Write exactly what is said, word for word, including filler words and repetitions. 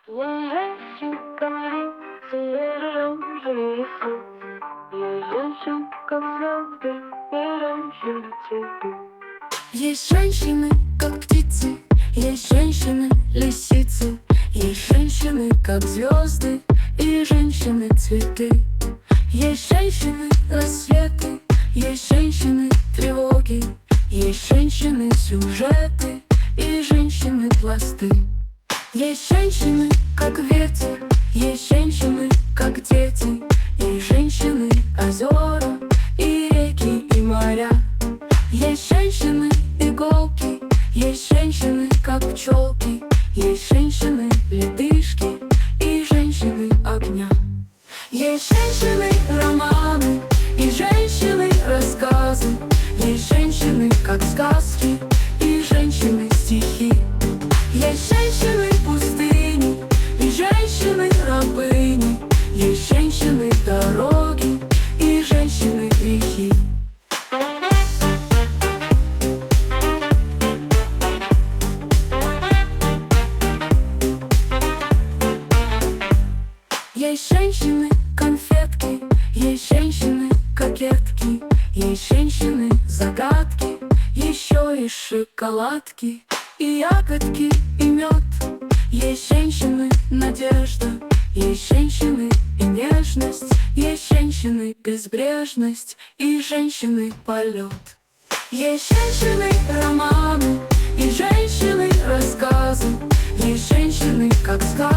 Есть женщины, как птицы, есть женщины, лисицы, есть женщины, как звезды, и женщины, цветы. Есть женщины, рассветы, есть женщины, тревоги, есть женщины, сюжеты, и женщины, пласты. Есть женщины, как ветер, есть женщины, как дети, и женщины, озера, и реки, и моря. Есть женщины, иголки, есть женщины, как пчелки, есть женщины, ледышки, и женщины, огня. Есть женщины, романы, и женщины, рассказы, есть женщины, как сказки, и женщины, стихи. Есть женщины, пустыни, и женщины, рабыни, есть женщины, дороги, и женщины, грехи. Есть женщины, конфетки, есть женщины, кокетки, есть женщины, загадки, еще и шоколадки, и ягодки, и мед. Есть женщины, надежда, есть женщины, и нежность, есть женщины, безбрежность, и женщины, полет. Есть женщины, романы, и женщины, рассказы, есть женщины, как сказки.